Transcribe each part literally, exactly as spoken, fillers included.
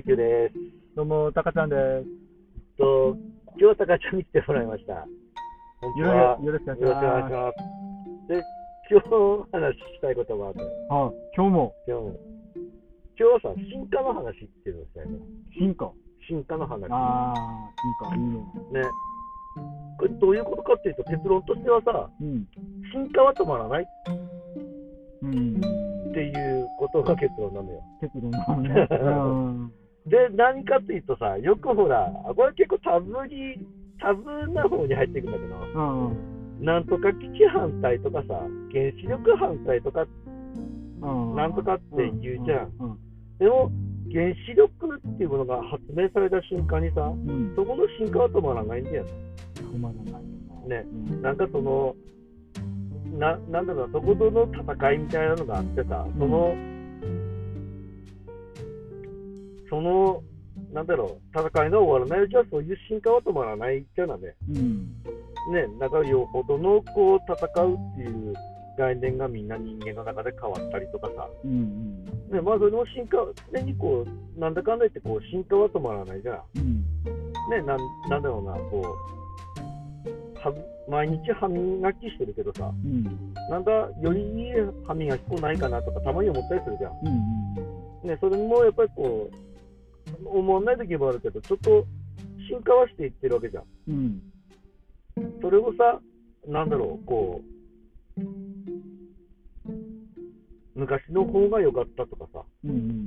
リキューです。 どうも、たかちゃんです。 と、今日はたかちゃんに来てもらいました。本日はよろしくお願いしよろしくお願います。 します。で、今日話したいことがあるのよ。 あ、今日も今日も。今日はさ、進化の話っていうのをしたいね。 進化。 進化の話。 ああ、進化、いいね。 ね。これどういうことかっていうと、結論としてはさ、 うん。 進化は止まらないうん。 っていうことが結論なのよ。 結論なのね。うん。 で、何かっていうとさ、よくほら、これ結構タブーに、タブーな方に入っていくんだけど、 うん。 なんとか基地反対とかさ、原子力反対とか、 うん。 なんとかって言うじゃん。 うん。 でも、原子力っていうものが発明された瞬間にさ、 うん。 そこの進化は止まらないんだよね。 止まらないよね、 うん。 なんかその、ななんだろう、そことの戦いみたいなのがあってさ、その、その、なんだろう、戦いが終わらないうちはそういう進化は止まらないっていうのはね、 うん。 ね、なんかよほどのこう戦うっていう概念がみんな人間の中で変わったりとかさ、 うん。 ね、まあその進化、常にこう、なんだかんだ言ってこう進化は止まらないじゃん。 うん。 ね、なんなんだろうな、こう、は毎日歯磨きしてるけどさ、 うん。 なんかよりいい歯磨き粉ないかなとかたまに思ったりするじゃん。 うん。 ね、それもやっぱりこう、思わない時もあるけど、ちょっと進化はしていってるわけじゃん。 うん。 それをさ、なんだろう、こう、昔の方が良かったとかさ、 うん。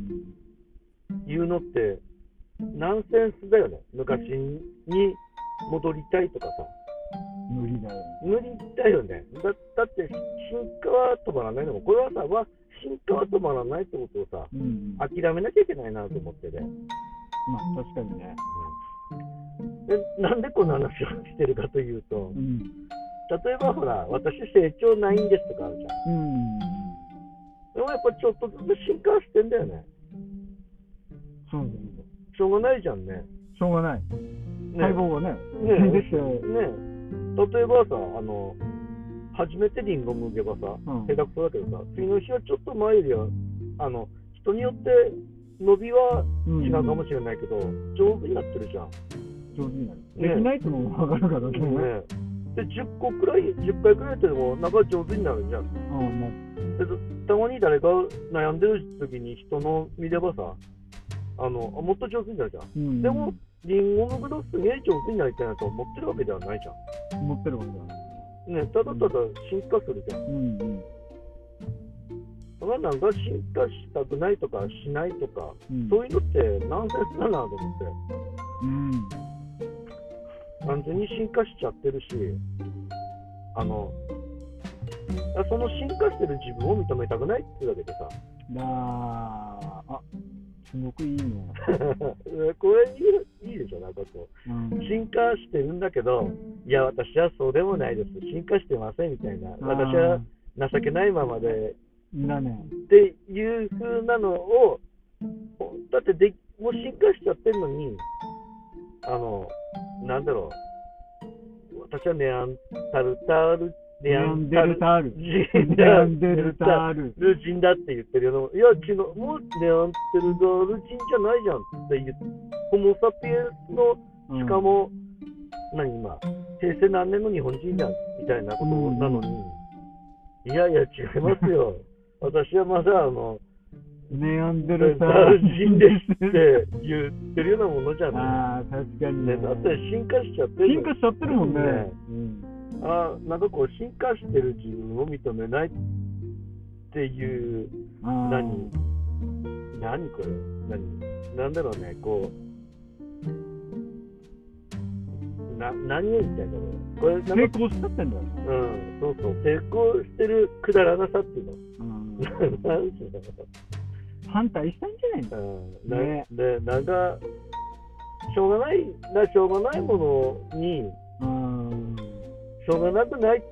いうのって、ナンセンスだよね。昔に戻りたいとかさ。 無理だよ。 無理だよね。だだって、進化は止まらないのも、これはさ、は進化は止まらないってことをさ、 うん。 諦めなきゃいけないなと思ってね。 まあ、確かにね。 で、なんでこんな話をしてるかというと、 うん。 例えばほら、私成長ないんですとかあるじゃん。 うん。 でもやっぱちょっとずつ進化してんだよね。 そうだね。 しょうがないじゃんね。 しょうがない。 ね細胞がね、 ねできて、 ね例えばさ、あの、初めてリンゴ剥げばさ、 うん下手くそだけどさ、次の日はちょっと前よりは、あの、人によって伸びは違うかもしれないけど、上手になってるじゃん。 上手になる。 ねできないとも分かるからね。 ねで、じゅっこくらい、じゅっかいくらいやっても、なんか上手になるじゃん。 うん、なる。 でたまに誰か悩んでる時に人の見ればさ、あの、もっと上手になるじゃん。 うん、 でも、リンゴのぶどうすげえ上手になりたいなと思ってるわけではないじゃん。 持ってるわけだ。 ね、ただただ進化するじゃん。 うんうんだからなんか進化したくないとかしないとか、 うん、 そういうのってナンセンスだなと思って。 うん完全に進化しちゃってるし、あの、その進化してる自分を認めたくないっていうだけでさ。 だあ、すごくいいね。 これいい、いいでしょ、なんかこう、うん、進化してるんだけど、いや、私はそうでもないです、進化してませんみたいな、私は情けないままで、 だね、 っていう風なのを、だってでもう進化しちゃってるのに、あの、なんだろう、私はネアンタルタール、 ネアンデルタール人ネアンデルタール人だって言ってるよ。いや、違う、もうネアンテルタール人じゃないじゃんって言う。ホモ・サピエンスの、しかも、うん、何今、平成何年の日本人じゃんみたいなことなのに、うん、いやいや、違いますよ。私はまだ、あの、 ネアンデルタール人ですって言ってるようなものじゃんね。 ああ、確かにね。 だって進化しちゃってる。 進化しちゃってるもんね。 ねうん、 あなんかこう、進化してる自分を認めないっていう、何何これ何なんだろうね、こう、な何を言いたいんだろう。これ成功しちゃってんだよ。 うん、そうそう、成功してるくだらなさっていうの。うん、なんていうの反対したんじゃないの、 うんね、で、なんか、しょうがない、なしょうがないものに、うん、しょうがなくない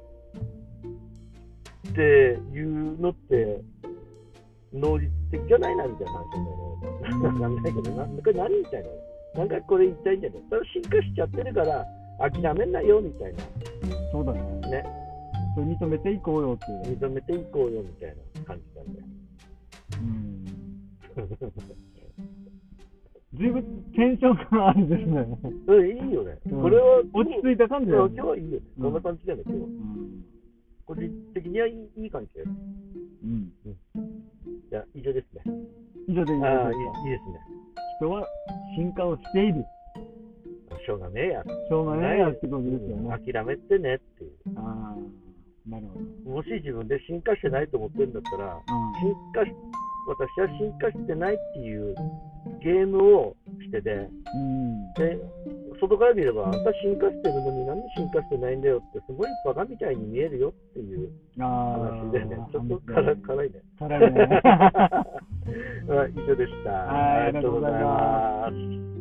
っていうのって、能率的じゃないなみたいな話なんだよね。わかんないけど、なんか何みたいな。なんかこれ言いたいんじゃない。それ進化しちゃってるから、諦めんなよみたいな。 そうだね。 ね。 それ認めていこうよっていう。 認めていこうよみたいな感じなんだよ。うんずいぶんテンションがあるですね。 うん、いいよね。 うんこれは、 落ち着いた感じだよね。 今日はいいよね。こんな感じだよね、今日は。 うん。 個人的にはいいいい感じだよ。 うん。 じゃあ、以上ですね。 以上でいいですああ、いか。 いいいですね。 人は進化をしている。 しょうがねえや。 しょうがないやってことですようんね。 諦めてねっていう。 ああ、なるほど。 もし自分で進化してないと思ってるんだったら、 う進化し、私は進化してないっていうゲームをしてて、 ん。うん。 で、外から見れば、あんた進化してるのになんで進化してないんだよって、すごいバカみたいに見えるよっていうあ話でね、ちょっとあ、 辛辛いね。 辛いね。 はい以上でした。 はいありがとうございますす。